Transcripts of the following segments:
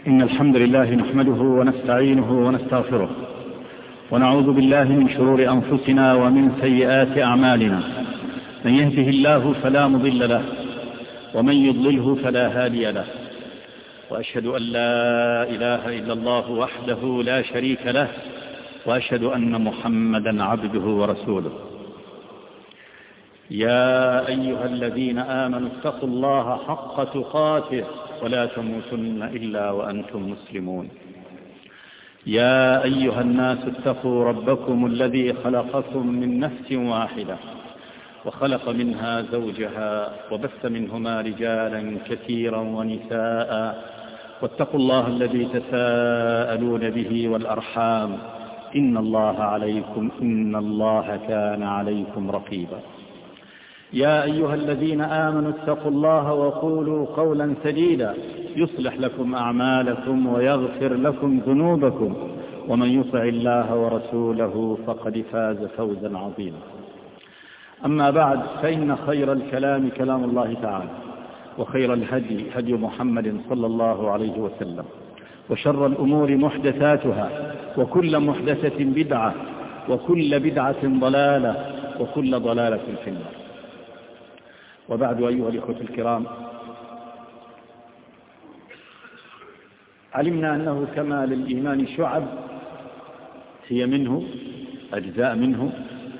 إن الحمد لله نحمده ونستعينه ونستغفره ونعوذ بالله من شرور أنفسنا ومن سيئات أعمالنا. من يهده الله فلا مضل له ومن يضلله فلا هادي له، وأشهد أن لا إله إلا الله وحده لا شريك له، وأشهد أن محمدا عبده ورسوله. يا أيها الذين آمنوا اتقوا الله حق تقاته ولا تموتن إلا وأنتم مسلمون. يا أيها الناس اتقوا ربكم الذي خلقكم من نفس واحدة وخلق منها زوجها وبث منهما رجالا كثيرا ونساء، واتقوا الله الذي تساءلون به والأرحام إن الله كان عليكم رقيبا. يا أيها الذين آمنوا اتقوا الله وقولوا قولا سديدا يصلح لكم أعمالكم ويغفر لكم ذنوبكم، ومن يطع الله ورسوله فقد فاز فوزا عظيما. أما بعد، فإن خير الكلام كلام الله تعالى، وخير الهدي هدي محمد صلى الله عليه وسلم، وشر الأمور محدثاتها، وكل محدثة بدعة، وكل بدعة ضلالة، وكل ضلالة في النار. وبعد، أيها الإخوة الكرام، علمنا أنه كما للإيمان شعب هي منه أجزاء منه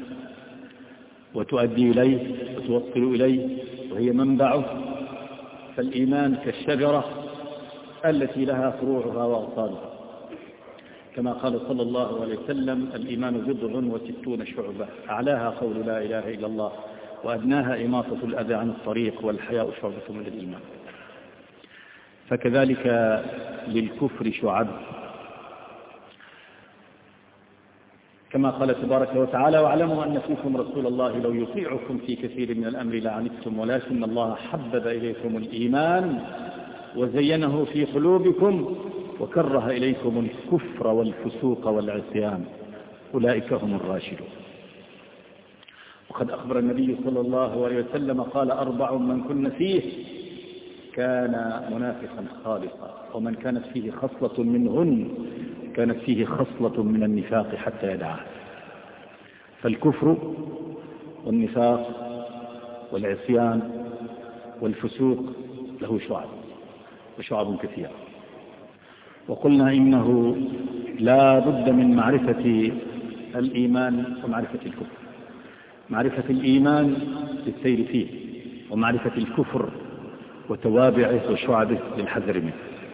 وتؤدي إليه وتوصل إليه وهي منبعه، فالإيمان كالشجرة التي لها فروعها وأغصانها، كما قال صلى الله عليه وسلم: الإيمان 60 شعبة، أعلاها قول لا إله إلا الله، وأدناها إماطة الأذى عن الطريق، والحياء شعبة من الإيمان. فكذلك للكفر شعب، كما قال تبارك وتعالى: واعلموا أن فيكم رسول الله لو يطيعكم في كثير من الأمر لعنتم، ولكن الله حبب إليكم الإيمان وزينه في قلوبكم وكره إليكم الكفر والفسوق والعصيان، أولئك هم الراشدون. وقد أخبر النبي صلى الله عليه وسلم قال: 4 من كن فيه كان منافقا خالصا، ومن كانت فيه خصلة منهن كانت فيه خصلة من النفاق حتى يدعها. فالكفر والنفاق والعصيان والفسوق له شعب، وشعب كثيرة. وقلنا إنه لا بد من معرفة الإيمان ومعرفة الكفر، معرفة الإيمان للسير فيه، ومعرفة الكفر وتوابعه وشعبه للحذر منه.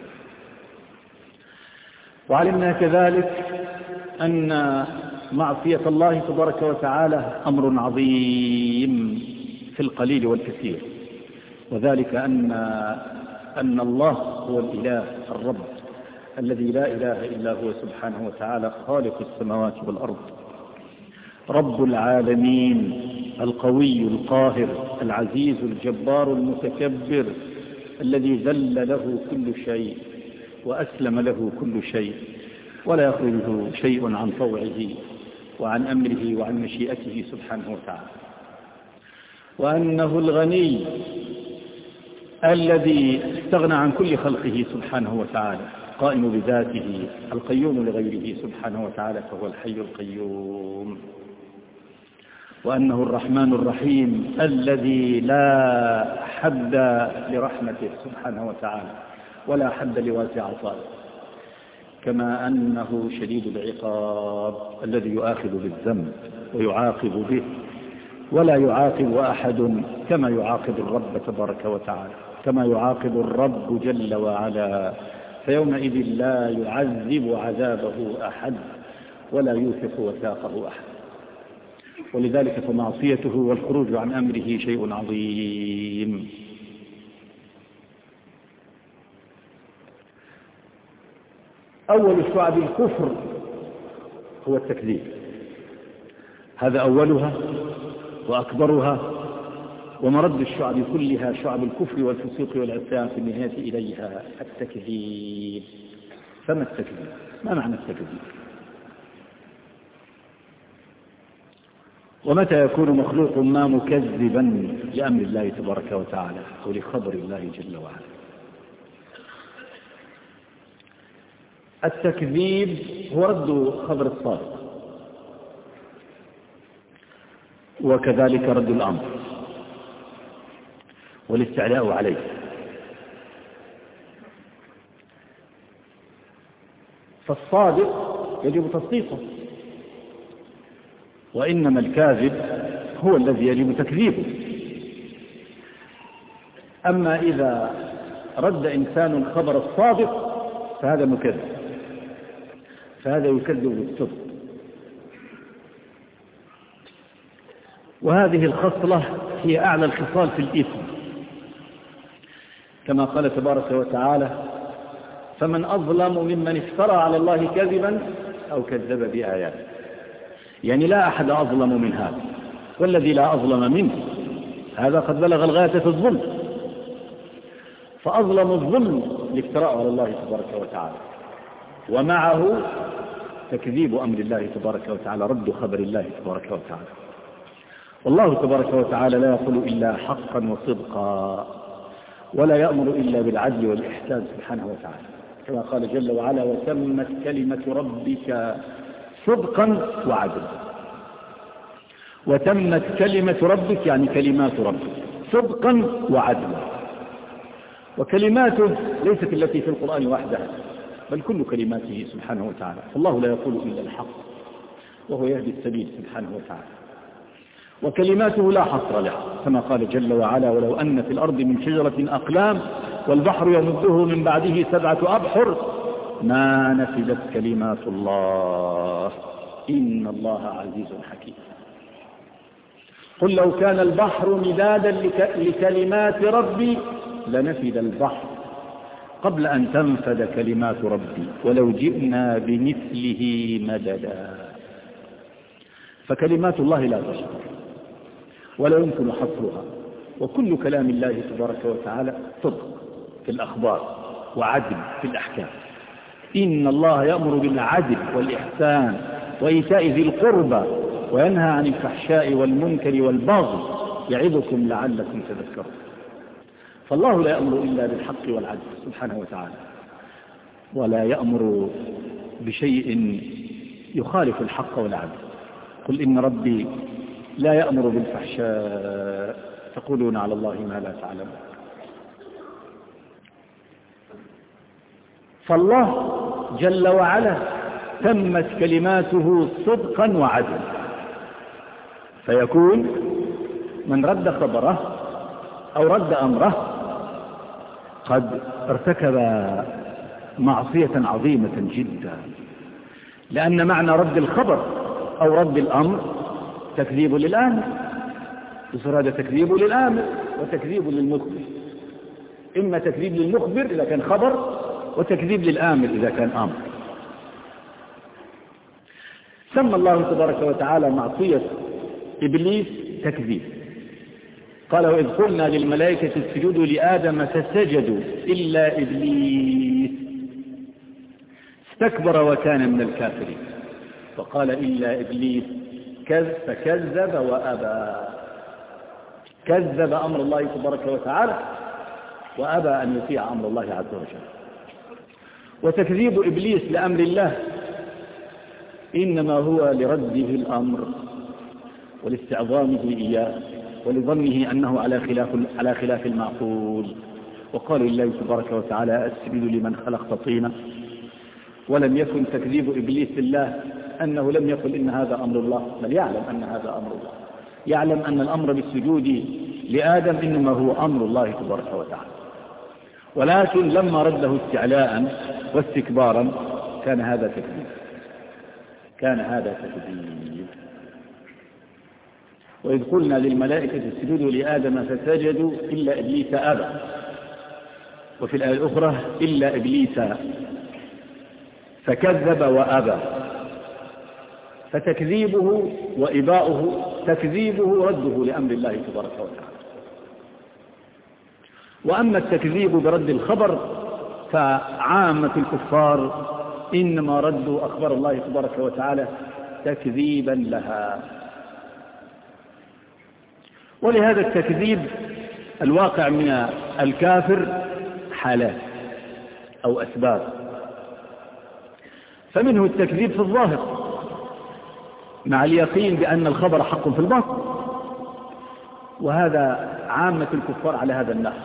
وعلمنا كذلك أن معصية الله تبارك وتعالى أمر عظيم في القليل والكثير، وذلك أن الله هو الإله الرب الذي لا إله إلا هو سبحانه وتعالى، خالق السماوات والأرض، رب العالمين، القوي القاهر العزيز الجبار المتكبر، الذي ذل له كل شيء وأسلم له كل شيء، ولا يخرجه شيء عن طوعه وعن أمره وعن مشيئته سبحانه وتعالى. وأنه الغني الذي استغنى عن كل خلقه سبحانه وتعالى، قائم بذاته، القيوم لغيره سبحانه وتعالى، فهو الحي القيوم. وأنه الرحمن الرحيم الذي لا حد لرحمته سبحانه وتعالى ولا حد لواسع عطائه، كما أنه شديد العقاب الذي يؤاخذ بالذنب ويعاقب به، ولا يعاقب أحد كما يعاقب الرب تبارك وتعالى، كما يعاقب الرب جل وعلا، فيومئذ لا يعذب عذابه أحد ولا يوثق وثاقه أحد. ولذلك فمعصيته والخروج عن أمره شيء عظيم. أول شعب الكفر هو التكذيب، هذا أولها وأكبرها، ومرد الشعب كلها شعب الكفر والفسوق والعصيان في النهاية إليها التكذيب. فما التكذيب؟ ما معنى التكذيب؟ ومتى يكون مخلوق ما مكذبا لأمر الله تبارك وتعالى ولخبر الله جل وعلا؟ التكذيب هو رد خبر الصادق، وكذلك رد الأمر والاستعلاء عليه. فالصادق يجب تصديقه، وإنما الكاذب هو الذي يجب تكذيبه. أما إذا رد إنسان الخبر الصادق فهذا مكذب، فهذا يكذب بالصدق. وهذه الخصلة هي أعلى الخصال في الإثم، كما قال تبارك وتعالى: فمن أظلم ممن افترى على الله كذبا أو كذب بآياته. يعني لا أحد أظلم من هذا، والذي لا أظلم منه هذا قد بلغ الغاية في الظلم. فأظلم الظلم الافتراء على الله تبارك وتعالى، ومعه تكذيب أمر الله تبارك وتعالى، رد خبر الله تبارك وتعالى. والله تبارك وتعالى لا يقول إلا حقا وصدقا، ولا يأمر إلا بالعدل والإحسان سبحانه وتعالى، كما قال جل وعلا: وتمت كلمة ربك صدقا وعدلا. وتمت كلمة ربك يعني كلمات ربك صدقا وعدلا. وكلماته ليست التي في القرآن وحدها، بل كل كلماته سبحانه وتعالى. فالله لا يقول إلا الحق، وهو يهدي السبيل سبحانه وتعالى. وكلماته لا حصر لها، كما قال جل وعلا: ولو أن في الأرض من شجرة أقلام والبحر يمده من بعده 7 أبحر ما نفدت كلمات الله إن الله عزيز حكيم. قل لو كان البحر مدادا لكلمات ربي لنفد البحر قبل أن تنفد كلمات ربي ولو جئنا بمثله مددا. فكلمات الله لا تحصر ولا يمكن حصرها، وكل كلام الله تبارك وتعالى صدق في الأخبار وعدل في الأحكام. إن الله يأمر بالعدل والإحسان وإيتاء ذي القربى وينهى عن الفحشاء والمنكر والبغي يعظكم لعلكم تذكرون. فالله لا يأمر إلا بالحق والعدل سبحانه وتعالى، ولا يأمر بشيء يخالف الحق والعدل. قل إن ربي لا يأمر بالفحشاء تقولون على الله ما لا تعلمون. فالله جل وعلا تمت كلماته صدقا وعدلا، فيكون من رد خبره أو رد أمره قد ارتكب معصية عظيمة جدا، لأن معنى رد الخبر أو رد الأمر تكذيب للآمر، يصير هذا تكذيب للآمر وتكذيب للمخبر. إما تكذيب للمخبر إذا كان خبر، وتكذيب للآمر إذا كان أمر. سمى الله تبارك وتعالى معصية إبليس تكذيب. قال: وإذ قلنا للملائكة اسجدوا لآدم فسجدوا إلا إبليس استكبر وكان من الكافرين. فقال: إلا إبليس فكذب وأبى. كذب أمر الله تبارك وتعالى وأبى أن يطيع أمر الله عز وجل. وتكذيب إبليس لأمر الله إنما هو لرده الأمر ولاستعظامه إياه ولظنه أنه على خلاف المعقول. وقال لله تبارك وتعالى: أسجد لمن خلقت طينا. ولم يكن تكذيب إبليس لله أنه لم يقل إن هذا أمر الله، بل يعلم أن هذا أمر الله، يعلم أن الأمر بالسجود لآدم إنما هو أمر الله تبارك وتعالى، ولكن لما رده استعلاء واستكبارا كان هذا تكذيب. وإذ قلنا للملائكة اسجدوا لآدم فسجدوا إلا إبليس أبى. وفي الآية الأخرى: إلا إبليس فكذب وأبى. فتكذيبه وإباؤه تكذيبه رده لأمر الله تبارك وتعالى. وأما التكذيب برد الخبر فعامة الكفار إنما ردوا أخبار الله تبارك وتعالى تكذيبا لها. ولهذا التكذيب الواقع من الكافر حالات أو أسباب. فمنه التكذيب في الظاهر مع اليقين بأن الخبر حق في الباطن، وهذا عامة الكفار على هذا النحو،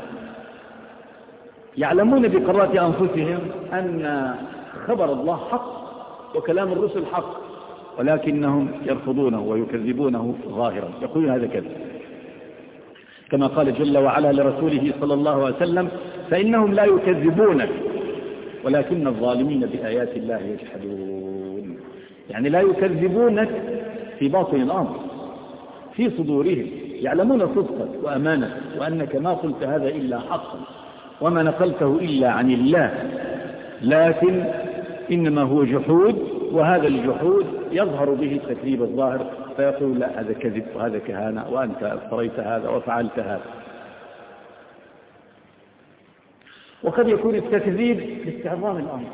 يعلمون بقرات أنفسهم أن خبر الله حق وكلام الرسل حق، ولكنهم يرفضونه ويكذبونه ظاهرا، يقولون هذا كذب، كما قال جل وعلا لرسوله صلى الله عليه وسلم: فإنهم لا يكذبونك ولكن الظالمين بآيات الله يجحدون. يعني لا يكذبونك في باطن الأمر، في صدورهم يعلمون صدقك وأمانك، وأنك ما قلت هذا إلا حقا وما نقلته إلا عن الله، لكن إنما هو جحود، وهذا الجحود يظهر به التكذيب الظاهر، فيقول: لا، هذا كذب وهذا كهانة وأنت افتريت هذا وفعلت هذا. وقد يكون التكذيب لاستعظام الأمر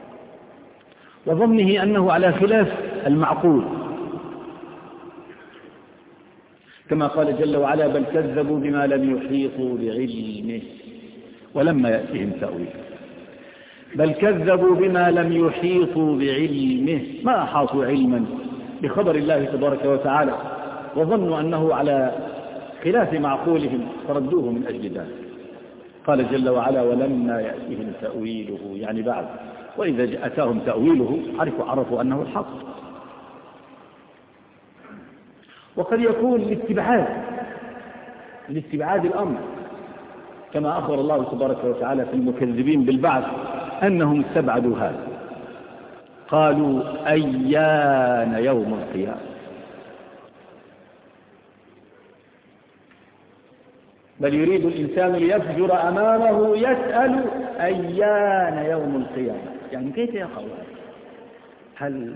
وظنه أنه على خلاف المعقول، كما قال جل وعلا: بل كذبوا بما لم يحيطوا بعلمه ولما يأتهم تأويله. بل كذبوا بما لم يحيطوا بعلمه، ما أحاطوا علما بخبر الله تبارك وتعالى، وظنوا أنه على خلاف معقولهم فردوه من أجل ذلك. قال جل وعلا: ولما يأتهم تأويله، يعني بعد، وإذا أتاهم تأويله عرفوا أنه الحق. وقد يكون لاستبعاد الأمر، كما أخبر الله تبارك وتعالى في المكذبين بالبعث أنهم استبعدوا هذا، قالوا: أيان يوم القيامة. بل يريد الإنسان ليفجر أمامه يسأل أيان يوم القيامة، يعني كيف يقع؟ هل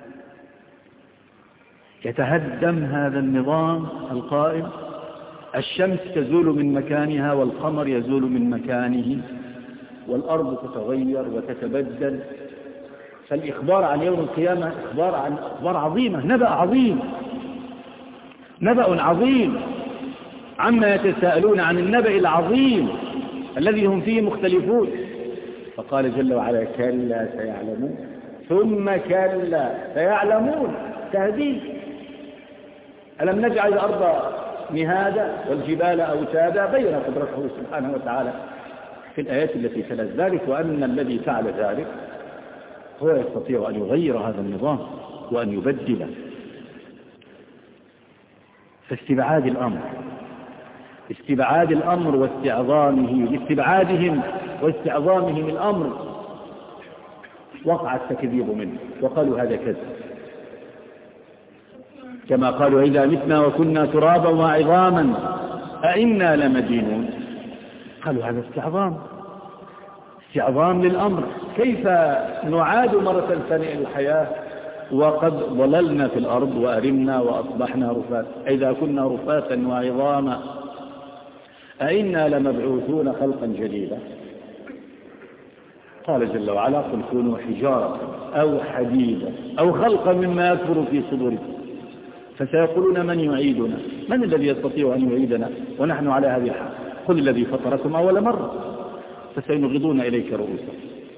يتهدم هذا النظام القائم؟ الشمس تزول من مكانها والقمر يزول من مكانه والأرض تتغير وتتبدل، فالإخبار عن يوم القيامة أخبار عظيمة، نبأ عظيم عما يتساءلون عن النبأ العظيم الذي هم فيه مختلفون. فقال جل وعلا: كلا سيعلمون ثم كلا سيعلمون، تهديد. ألم نجعل الأرض مهادا والجبال أوتادا؟ بين قدرته سبحانه وتعالى في الآيات التي تلت ذلك، وأن الذي فعل ذلك هو يستطيع أن يغير هذا النظام وأن يبدله. فاستبعاد الأمر واستعظامه، لاستبعادهم واستعظامهم الأمر وقع التكذيب منه، وقالوا هذا كذب، كما قالوا: إذا متنا وكنا ترابا وعظاما أئنا لمدينون. قالوا هذا استعظام للأمر، كيف نعاد مرة ثانية الحياة وقد ضللنا في الأرض وأرمنا وأصبحنا رفاتا، إذا كنا رفاتا وعظاما أئنا لمبعوثون خلقا جديدا. قال جل وعلا: قل كونوا حجارة أو حديدا أو خلقا مما يكبر في صدوركم فسيقولون من يعيدنا، من الذي يستطيع أن يعيدنا ونحن على هذه الحال؟ قل الذي فطركم أول مرة فسينغضون إليك رؤوسهم،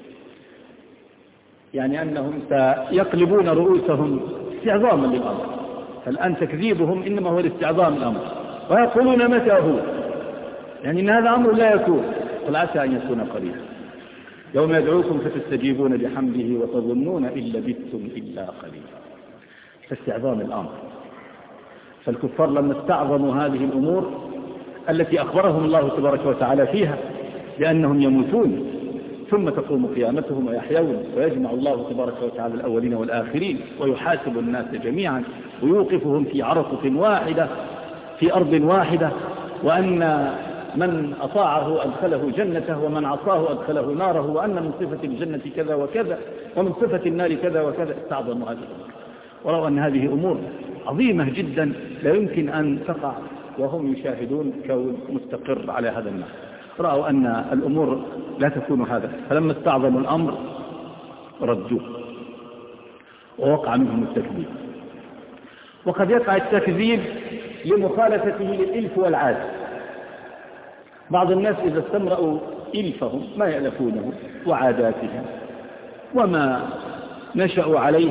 يعني أنهم سيقلبون رؤوسهم استعظاما للأمر. فالآن تكذيبهم إنما هو لاستعظام الأمر، ويقولون متى هو، يعني إن هذا أمر لا يكون. قل عسى أن يكون قريبا، يوم يدعوكم فتستجيبون بحمده وتظنون إن لبثتم إلا قليلا. فاستعظام الأمر. فالكفار لما استعظموا هذه الأمور التي أخبرهم الله تبارك وتعالى فيها بأنهم يموتون ثم تقوم قيامتهم ويحيون، ويجمع الله تبارك وتعالى الأولين والآخرين ويحاسب الناس جميعا ويوقفهم في عرصة واحدة في أرض واحدة، وأن من أطاعه أدخله جنته ومن عصاه أدخله ناره، وأن من صفة الجنة كذا وكذا ومن صفة النار كذا وكذا. استعظموا هذه الأمور ورأوا أن هذه أمور عظيمة جدا لا يمكن أن تقع وهم يشاهدون كون مستقر على هذا النحو. رأوا أن الأمور لا تكون هذا، فلما استعظموا الأمر ردوه ووقع منهم التكذيب. وقد يقع التكذيب لمخالفته للإلف والعادة. بعض الناس إذا استمرأوا إلفهم ما يألفونه وعاداتهم وما نشأوا عليه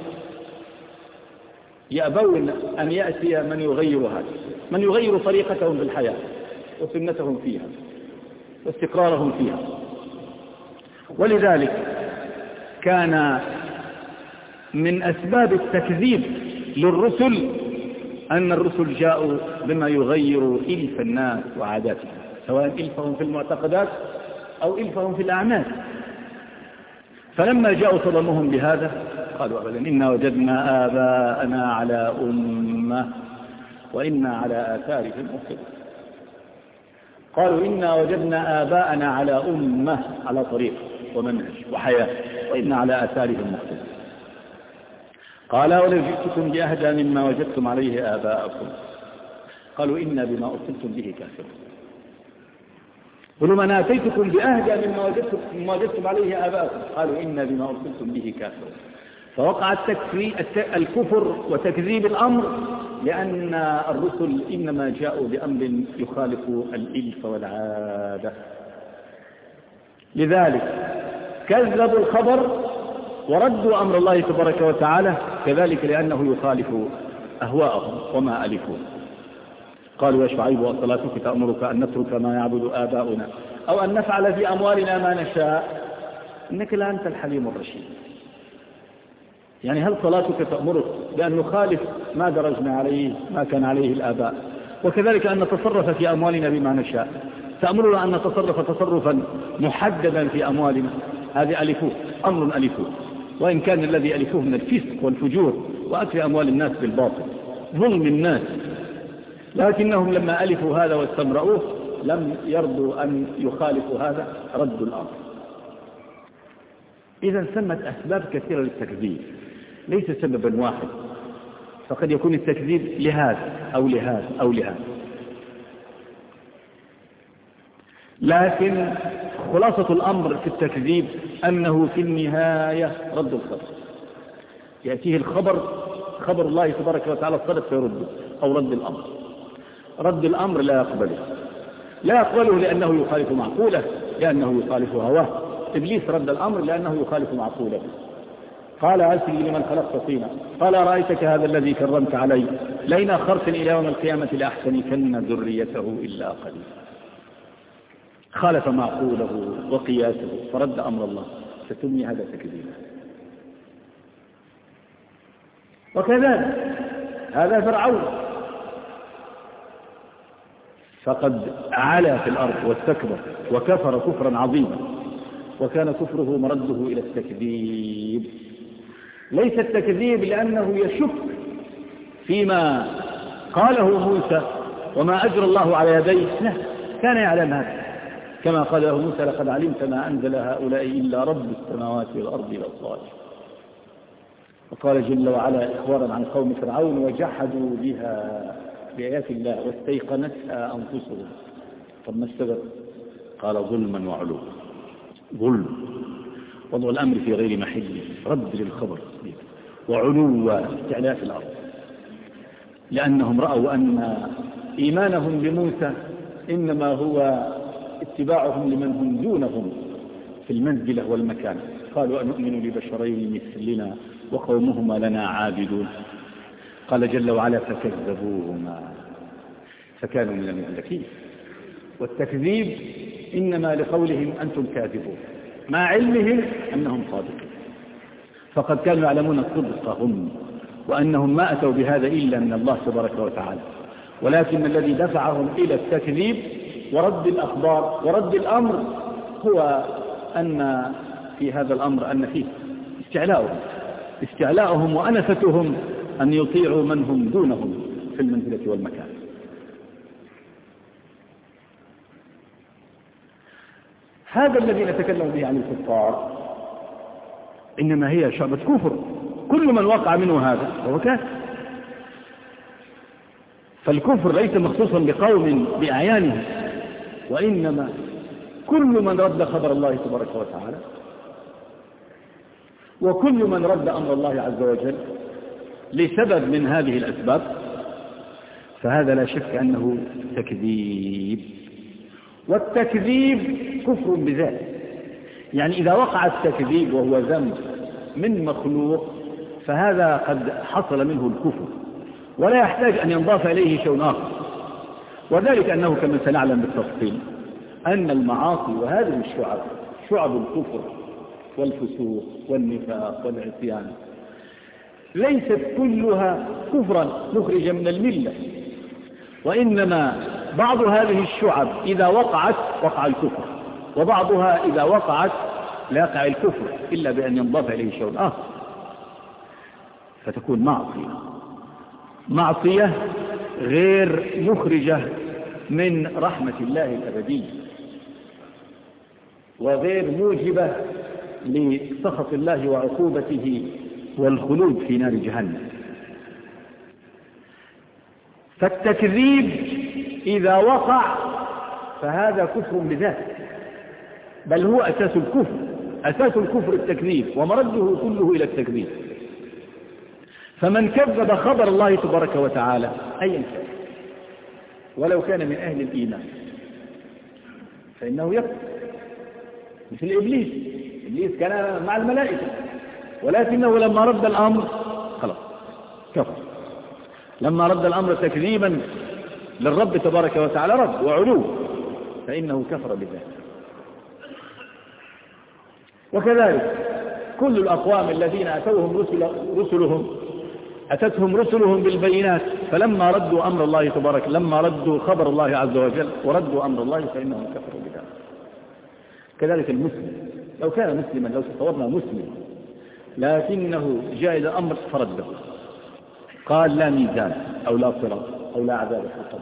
يأبون أن يأتي من يغير هذا، من يغير طريقتهم في الحياة وسنتهم فيها واستقرارهم فيها. ولذلك كان من أسباب التكذيب للرسل أن الرسل جاءوا بما يغير إلف الناس وعاداتهم، سواء إلفهم في المعتقدات أو إلفهم في الأعمال. فلما جاءوا صدمهم بهذا قالوا أبدا إنا وجدنا آباءنا على أمة وإنا على آثارهم مقتدون. قالوا إنا وجدنا آباءنا على أمة، على طريق ومنهج وحياة، وإنا على آثارهم مقتدون. قال ولو جئتكم بأهدى مما وجدتم عليه آباءكم قالوا إنا بما أرسلتم به كافرون. قلوا من آتيتكم بأهدى مما وجدتم عليه آباءكم قالوا إنا بما أرسلتم به كافرون. فوقع الكفر وتكذيب الأمر لأن الرسل إنما جاءوا بأمر يخالف الإلف والعادة. لذلك كذبوا الخبر وردوا أمر الله تبارك وتعالى، كذلك لأنه يخالف أهواءهم وما ألفوا. قالوا يا شعيب وصلاتك تأمرك أن نترك ما يعبد آباؤنا أو أن نفعل في أموالنا ما نشاء إنك لا أنت الحليم الرشيد. يعني هل صلاتك تأمرك بأن نخالف ما درجنا عليه، ما كان عليه الآباء، وكذلك أن نتصرف في أموالنا بما نشاء؟ تأمرنا أن نتصرف تصرفا محددا في أموالنا؟ هذه ألفوه، أمر ألفوه، وإن كان الذي ألفوه من الفسق والفجور وأكل أموال الناس بالباطل، ظلم الناس، لكنهم لما ألفوا هذا واستمرؤوه لم يرضوا أن يخالفوا هذا، ردوا الأمر. إذا سمت أسباب كثيرة للتكذيب، ليس سببا واحد، فقد يكون التكذيب لهذا أو لهذا أو لهذا. لكن خلاصة الأمر في التكذيب أنه في النهاية رد الخبر، يأتيه الخبر، خبر الله تبارك وتعالى الصدق فيرده، أو رد الأمر. رد الأمر لا يقبله لأنه يخالف معقوله، لأنه يخالف هواه. إبليس رد الأمر لأنه يخالف معقوله. قال أسجد لمن خلقت طينا قال رأيتك هذا الذي كرمت علي لئن أخرتني إلى يوم القيامة لأحتنكن ذريته إلا قليلا. خالف معقوله وقياسه فرد أمر الله، فتسمي هذا تكذيبا. وكذلك هذا فرعون، فقد علا في الأرض واستكبر وكفر كفرا عظيما، وكان كفره مرده إلى التكذيب. ليس التكذيب لأنه يشك فيما قاله موسى وما أجرى الله على يديه، لا، كان يعلم هذا، كما قال له موسى لقد علمت ما أنزل هؤلاء إلا رب السماوات والأرض بأصوات. وقال جل وعلا إخبارا عن قوم فرعون وجحدوا بها بآيات الله واستيقنتها أنفسهم. طب ما السبب؟ قال ظلما وعلوا، ظلم، وضع الأمر في غير محله، رد للخبر، وعلو استعلاء في الأرض، لأنهم رأوا أن إيمانهم بموسى إنما هو اتباعهم لمن هم دونهم في المنزلة والمكان. قالوا أنؤمن لبشرين مثلنا وقومهما لنا عابدون. قال جل وعلا فكذبوهما فكانوا من المهلكين. والتكذيب إنما لقولهم أنتم كاذبون، مع علمهم أنهم صادقين، فقد كانوا يعلمون صدقهم وأنهم ما أتوا بهذا إلا من الله تبارك وتعالى، ولكن الذي دفعهم إلى التكذيب ورد الأخبار ورد الأمر هو أن في هذا الأمر أن فيه استعلاؤهم وأنفتهم أن يطيعوا من هم دونهم في المنزلة والمكان. هذا الذي نتكلم به عن الكفار إنما هي شعبة كفر، كل من وقع منه هذا هو كافر. فالكفر ليس مخصوصا بقوم بأعيانهم، وإنما كل من رد خبر الله تبارك وتعالى وكل من رد أمر الله عز وجل لسبب من هذه الأسباب، فهذا لا شك أنه تكذيب. والتكذيب كفر بذاته، يعني إذا وقع التكذيب وهو ذنب من مخلوق فهذا قد حصل منه الكفر ولا يحتاج أن ينضاف إليه شيء آخر. وذلك أنه كما سنعلم بالتفصيل أن المعاصي وهذه الشعب، شعب الكفر والفسوق والنفاق والعصيان، ليست كلها كفرا مخرجا من الملة، وإنما بعض هذه الشعب إذا وقعت وقع الكفر، وبعضها إذا وقعت لا يقع الكفر إلا بأن ينضاف إليه شيء آخر، فتكون معصية غير مخرجة من رحمة الله الأبدية، وغير موجبة لسخط الله وعقوبته والخلود في نار جهنم. فالتكذيب إذا وقع فهذا كفر بذاته، بل هو أساس الكفر. أساس الكفر التكذيب، ومرده كله إلى التكذيب. فمن كذب خبر الله تبارك وتعالى أيا كان ولو كان من أهل الإيمان فإنه يكفر، مثل إبليس. إبليس كان مع الملائكة ولكنه لما رد الأمر خلاص كفر، لما رد الأمر تكذيبا للرب تبارك وتعالى رد وعلو فإنه كفر بذلك. وكذلك كل الأقوام الذين أتتهم رسلهم بالبينات فلما ردوا أمر الله تبارك، لما ردوا خبر الله عز وجل وردوا أمر الله فإنهم كفروا بذلك. كذلك المسلم لو كان مسلما، لو تصورنا مسلم لكنه جاء إلى أمر فرده، قال لا ميزان أو لا صراط أو لا عذاب في القبر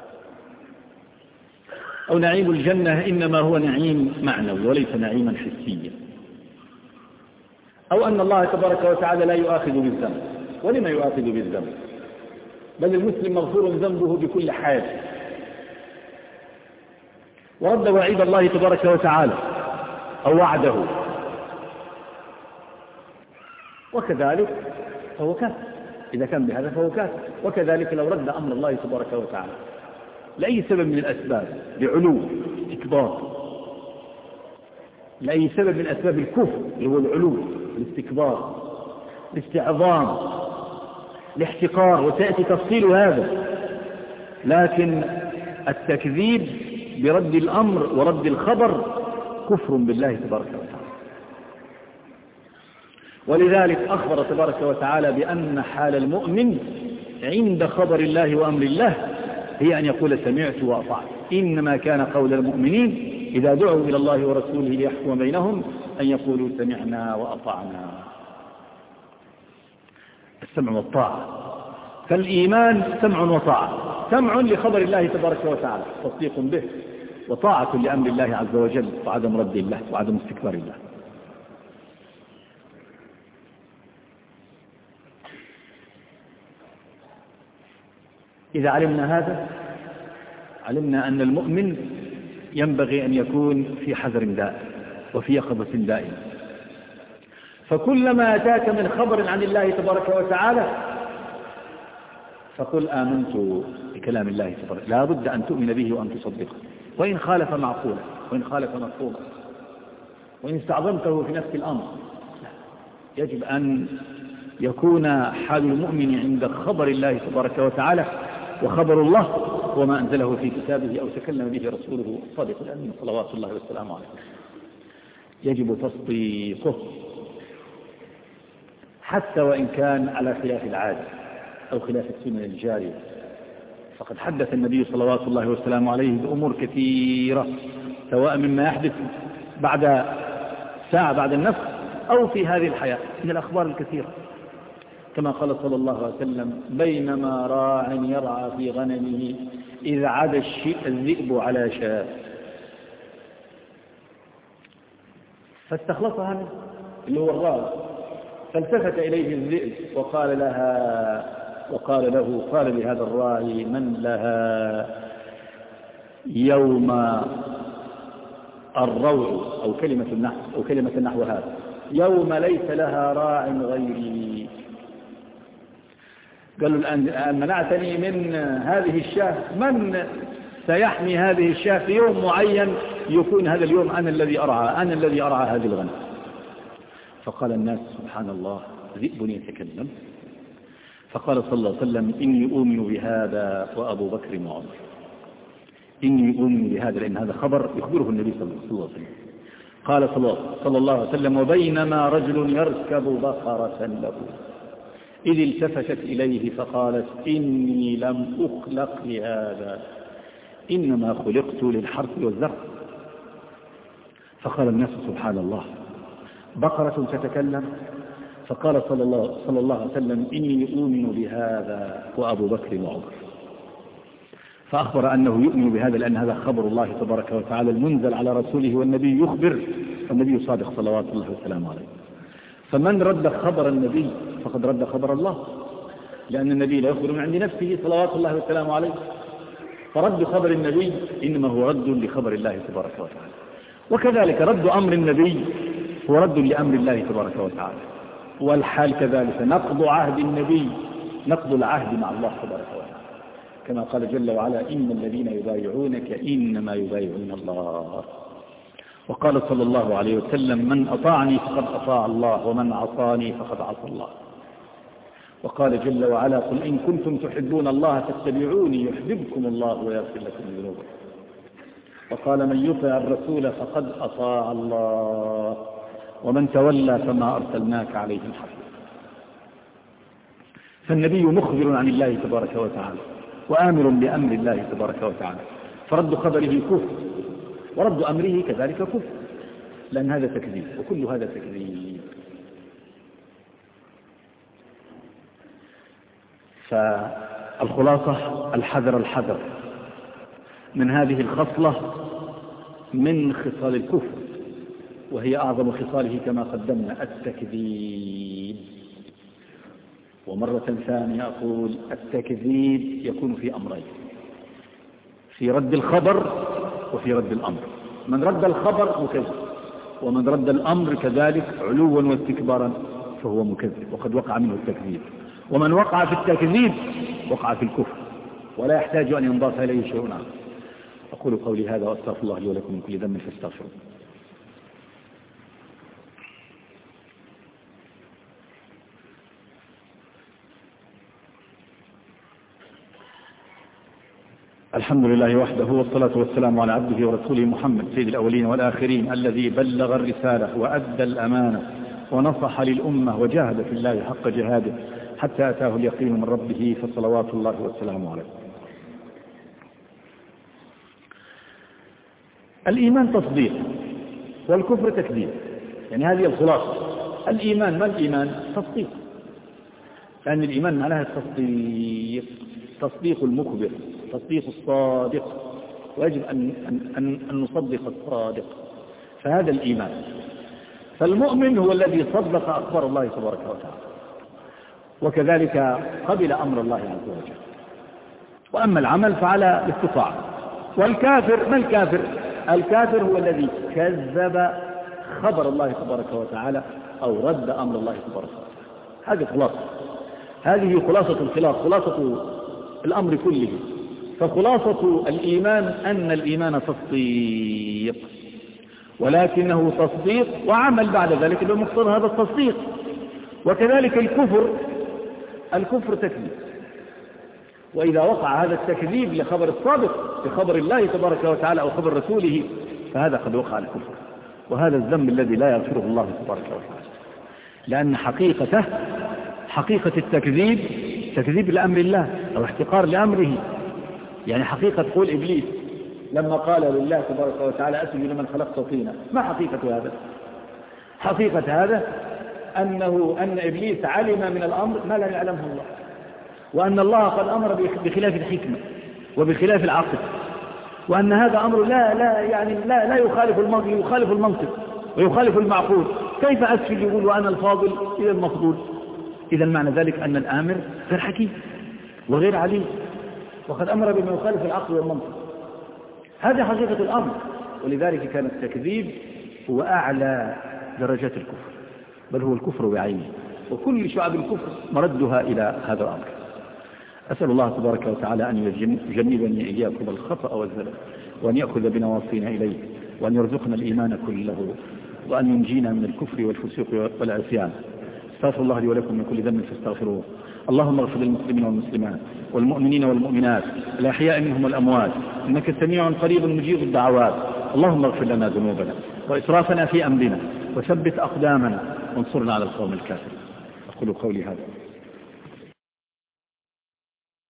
أو نعيم الجنة إنما هو نعيم معنوي وليس نعيما حسيا، أو أن الله تبارك وتعالى لا يؤاخذ بالذنب. ولما يؤاخذ بالذنب؟ بل المسلم مغفور ذنبه بكل حال، ورد وعيد الله تبارك وتعالى أو وعده، وكذلك فهو كافر. إذا كان بهذا فهو كافر. وكذلك لو رد أمر الله تبارك وتعالى لأي سبب من الأسباب، بعلو استكبار، لأي سبب من أسباب الكفر اللي هو العلو، الاستكبار، الاستعظام، الاحتقار، وسيأتي تفصيل هذا. لكن التكذيب برد الأمر ورد الخبر كفر بالله تبارك وتعالى. ولذلك أخبر تبارك وتعالى بأن حال المؤمن عند خبر الله وأمر الله هي أن يقول سمعت وأطعت. إنما كان قول المؤمنين إذا دعوا إلى الله ورسوله ليحكم بينهم أن يقولوا سمعنا وأطعنا. السمع والطاعة. فالإيمان سمع وطاعة، سمع لخبر الله تبارك وتعالى تصديق به، وطاعة لأمر الله عز وجل وعدم رد الله وعدم استكبار الله. إذا علمنا هذا علمنا أن المؤمن ينبغي أن يكون في حذر دائم وفي يقظة دائمة. فكلما أتاك من خبر عن الله تبارك وتعالى فقل آمنت بكلام الله تبارك، لا بد أن تؤمن به وأن تصدقه، وإن خالف معقولا وإن خالف مفهوما وإن استعظمته في نفس الأمر. يجب أن يكون حال المؤمن عند خبر الله تبارك وتعالى، وخبر الله وما أنزله في كتابه أو تكلم به رسوله الصادق الأمين صلوات الله والسلام عليه، يجب تصديقه حتى وإن كان على خلاف العادة أو خلاف السنة الجارية. فقد حدث النبي صلوات الله والسلام عليه بأمور كثيرة، سواء مما يحدث بعد ساعة بعد النفخ أو في هذه الحياة من الأخبار الكثيرة، كما قال صلى الله عليه وسلم: بينما راع يرعى في غنمه إذ عدا الذئب على شاة فاستخلصها منه، اللي هو الراعي، فالتفت إليه الذئب وقال لهذا الراعي: من لها يوم الروع، أو كلمة النحو هذا: يوم ليس لها راع غيري. قالوا: الآن منعتني من هذه الشاة، من سيحمي هذه الشاة في يوم معين يكون هذا اليوم أنا الذي أرعى هذه الغنم. فقال الناس سبحان الله ذئب يتكلم. فقال صلى الله عليه وسلم إني أؤمن بهذا وأبو بكر وعمر. إني أؤمن بهذا لأن هذا خبر يخبره النبي صلى الله عليه وسلم. قال صلى الله عليه وسلم وبينما رجل يركب بقرة له إذ التفتت إليه فقالت إني لم أخلق لهذا إنما خلقت للحرث والزرع. فقال الناس سبحان الله بقرة تتكلم. فقال صلى الله عليه وسلم إني أؤمن بهذا وأبو بكر وعمر. فأخبر أنه يؤمن بهذا لأن هذا خبر الله تبارك وتعالى المنزل على رسوله والنبي يخبر والنبي صادق صلوات الله وسلامه عليه. فمن رد خبر النبي فقد رد خبر الله لأن النبي لا يخبر من عند نفسه صلوات الله وسلامه عليه. فرد خبر النبي إنما هو رد لخبر الله تبارك وتعالى. وكذلك رد أمر النبي هو رد لأمر الله تبارك وتعالى. والحال كذلك نقض عهد النبي نقض العهد مع الله تبارك وتعالى كما قال جل وعلا إن الذين يبايعونك إنما يبايعون الله. وقال صلى الله عليه وسلم من أطاعني فقد أطاع الله ومن عصاني فقد عصى الله. وقال جل وعلا قل إن كنتم تحبون الله فاتبعوني يحببكم الله ويغفر لكم ذنوبكم. وقال من يطع الرسول فقد أطاع الله ومن تولى فما أرسلناك عليهم حفيظا. فالنبي مخبر عن الله تبارك وتعالى وآمر بأمر الله تبارك وتعالى. فرد خبره كفر ورد أمره كذلك كفر لأن هذا تكذيب وكل هذا تكذيب. فالخلاصة الحذر من هذه الخصلة من خصال الكفر وهي أعظم خصاله كما قدمنا التكذيب. ومرة ثانية أقول التكذيب يكون في أمرين في رد الخبر وفي رد الأمر. من رد الخبر مكذب ومن رد الأمر كذلك علوا واستكبارا فهو مكذب وقد وقع منه التكذيب. ومن وقع في التكذيب وقع في الكفر ولا يحتاج أن ينضاف إليه شيء آخر. أقول قولي هذا وأستغفر الله لي ولكم من كل ذنب فاستغفروه. الحمد لله وحده والصلاة والسلام على عبده ورسوله محمد سيد الأولين والآخرين الذي بلغ الرسالة وأدى الأمانة ونصح للأمة وجاهد في الله حق جهاده حتى أتاه اليقين من ربه فصلوات الله والسلام عليه. الإيمان تصديق والكفر تكذيب. يعني هذه الخلاصة. الإيمان ما الإيمان؟ تصديق. لأن الإيمان معناها التصديق تصديق المخبر تصديق الصادق ويجب أن نصدق الصادق. فهذا الإيمان. فالمؤمن هو الذي صدق أخبار الله تبارك وتعالى وكذلك قبل أمر الله عز وجل. وأما العمل فعلى الاستطاعة. والكافر ما الكافر؟ الكافر هو الذي كذب خبر الله تبارك وتعالى أو رد أمر الله تبارك وتعالى. هذه خلاصة. هذه خلاصة الخلاف خلاصة الأمر كله. فخلاصة الإيمان أن الإيمان تصديق ولكنه تصديق وعمل بعد ذلك بمقتضى هذا التصديق. وكذلك الكفر تكذيب. وإذا وقع هذا التكذيب لخبر الصادق بخبر الله تبارك وتعالى أو خبر رسوله فهذا قد وقع الكفر وهذا الذنب الذي لا يغفره الله تبارك وتعالى. لأن حقيقة التكذيب تكذيب لأمر الله أو احتقار لأمره. يعني حقيقة قول إبليس لما قال لله تبارك وتعالى أسجد لمن خلقت طينا. ما حقيقة هذا؟ حقيقة هذا أن إبليس علم من الأمر ما لا يعلمه الله وأن الله قد أمر بخلاف الحكمة وبخلاف العقل وأن هذا أمر لا يخالف المنطق ويخالف المعقول. كيف أسجد يقول وأنا الفاضل إلى المفضول؟ إذا معنى ذلك أن الآمر غير حكيم وغير عليم وقد أمر بما يخالف العقل والمنطق. هذا حقيقة الأمر. ولذلك كان التكذيب هو أعلى درجات الكفر بل هو الكفر بعينه وكل شعب الكفر مردها إلى هذا الأمر. أسأل الله تبارك وتعالى أن يجنبني إياكم الخطأ والزلل وأن يأخذ بنواصينا إليه وأن يرزقنا الإيمان كله وأن ينجينا من الكفر والفسوق والعصيان. استغفر الله لي ولكم من كل ذنب فاستغفروه. اللهم اغفر للمسلمين والمسلمات والمؤمنين والمؤمنات الأحياء منهم والأموات، إنك سميع قريب مجيب الدعوات. اللهم اغفر لنا ذنوبنا وإسرافنا في أمرنا وثبت أقدامنا وانصرنا على القوم الكافرين. أقول قولي هذا.